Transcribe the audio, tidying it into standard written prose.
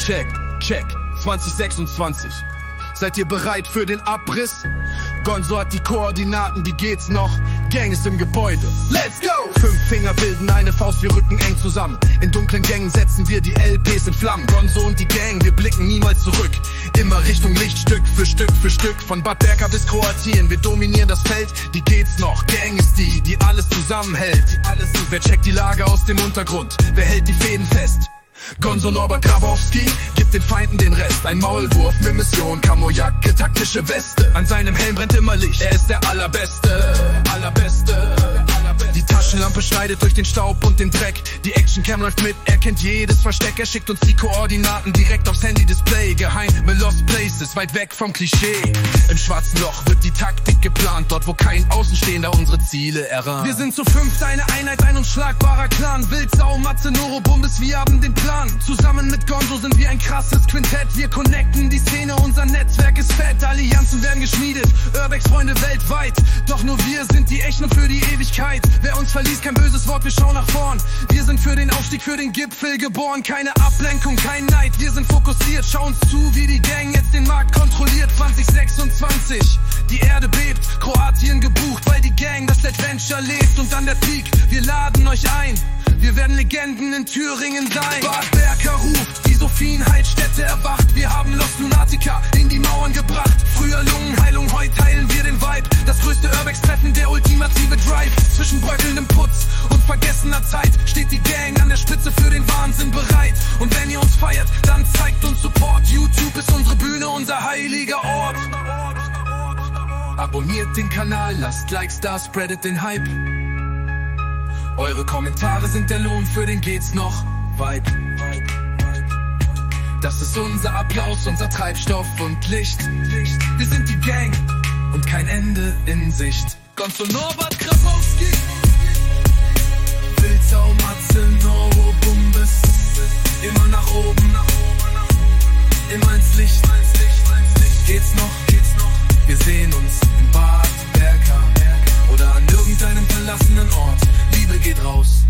Check, check, 2026. Seid ihr bereit für den Abriss? Gonzo hat die Koordinaten, wie geht's noch? Gang ist im Gebäude, let's go! 5 Finger bilden eine Faust, wir rücken eng zusammen. In dunklen Gängen setzen wir die LPs in Flammen. Gonzo und die Gang, wir blicken niemals zurück. Immer Richtung Licht, Stück für Stück für Stück. Von Bad Berka bis Kroatien, wir dominieren das Feld. Wie geht's noch? Gang ist die alles zusammenhält. Wer checkt die Lage aus dem Untergrund? Wer hält die Fäden fest? Gonzo Norbert Grabowski gibt den Feinden den Rest. Ein Maulwurf mit Mission, Kamojacke, taktische Weste. An seinem Helm brennt immer Licht, er ist der Allerbeste, Allerbeste. Die Taschenlampe schneidet durch den Staub und den Dreck. Die Actioncam läuft mit, er kennt jedes Versteck. Er schickt uns die Koordinaten direkt aufs Handy-Display. Geheime Lost Places, weit weg vom Klischee. Im schwarzen Loch wird die Taktik geplant, dort wo kein Außenstehender unsere Ziele errahnt. Wir sind zu 5, eine Einheit, ein unschlagbarer Clan. Wildsau, Matze, Noro, Bumbis, wir haben den Plan. Zusammen mit Gonzo sind wir ein krasses Quintett. Wir connecten die Szene, unser Netzwerk ist fett. Allianzen werden geschmiedet, Urbex-Freunde weltweit. Doch nur wir sind die Echten für die Ewigkeit. Wer uns verliest, kein böses Wort, wir schauen nach vorn. Wir sind für den Aufstieg, für den Gipfel geboren. Keine Ablenkung, kein Neid, wir sind fokussiert. Schau uns zu, wie die Gang jetzt den Markt kontrolliert. 2026, die Erde bebt, Kroatien gebucht, weil die Gang das Adventure lebt. Und dann der Peak, wir laden euch ein. Wir werden Legenden in Thüringen sein. Bad Berka ruft, die Sophienheitsstätte erwacht. Wir haben Los Lunatica in die Mauern gebracht. Früher Lungenheilung, heute heilen wir den Vibe. Das größte Urbex-Treffen, der ultimative Drive. Zwischen bröckelndem Putz und vergessener Zeit steht die Gang an der Spitze für den Wahnsinn bereit. Und wenn ihr uns feiert, dann zeigt uns Support. YouTube ist unsere Bühne, unser heiliger Ort. Abonniert den Kanal, lasst Likes da, spreadet den Hype. Eure Kommentare sind der Lohn für den geht's noch Vibe. Das ist unser Applaus, unser Treibstoff und Licht. Wir sind die Gang und kein Ende in Sicht. Gonzo Norbert Grabowski, Wildsau, Matze, Noro, Bumbis. Immer nach oben, immer ins Licht. Geht's noch? Wir sehen uns in Bad Berka oder an irgendeinem verlassenen Ort. Liebe geht raus.